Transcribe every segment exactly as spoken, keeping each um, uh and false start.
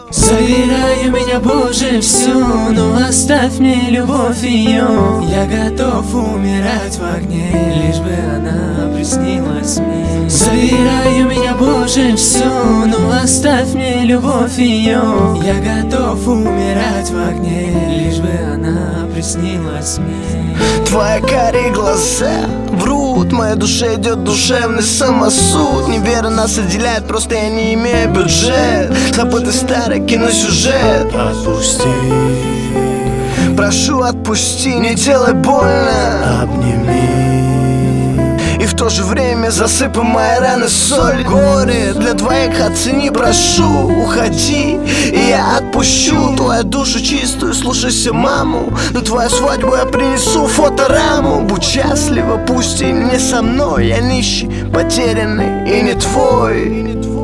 Забирай у меня, Боже, все, но оставь мне любовь ее. Я готов умирать в огне, лишь бы она приснилась мне. Забирай у меня, Боже, все, но оставь мне любовь ее. Я готов умирать в огне, лишь бы она приснилась мне. Твои карие глаза врут, моей душе идет душевный самосуд. Неверно нас отделяет, просто я не имею бюджет. Забытый старый киносюжет. Отпусти, прошу, отпусти, не делай больно. обними, И в то же время засыпай мои раны соль. Горе для двоих оцени, прошу, уходи, и я отпущу твою душу чистую, слушайся маму. На твою свадьбу я принесу фотораму. Будь счастлива, пусть и не со мной. Я нищий, потерянный и не твой.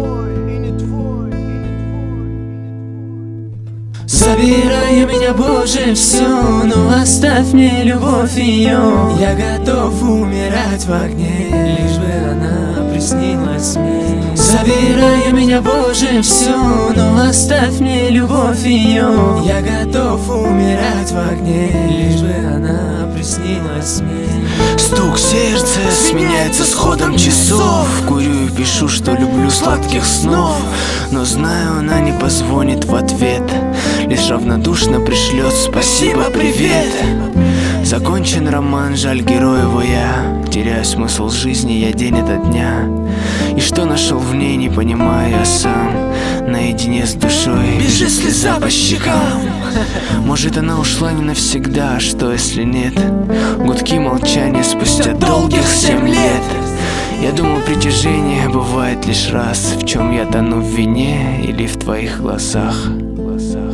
Забирай у меня, Боже, все, но оставь мне любовь ее. Я готов умирать в огне, лишь бы она приснилась мне. Забирай у меня, Боже, все, но оставь мне любовь ее. Я готов умирать в огне, лишь бы она приснилась мне. стук сердца сменяется с ходом часов. Курю и пишу, что люблю сладких снов, но знаю, она не позвонит в ответ, лишь равнодушно пришлет спасибо, привет. Закончен роман, жаль героеву я. Теряю смысл жизни я день ото дня. И что нашел в ней, не понимаю я сам. Наедине с душой бежит слеза по щекам. Может, она ушла не навсегда, а что если нет? Гудки молчания спустя долгих семь лет. Я думал, притяжение бывает лишь раз. В чем я тону, в вине или в твоих глазах?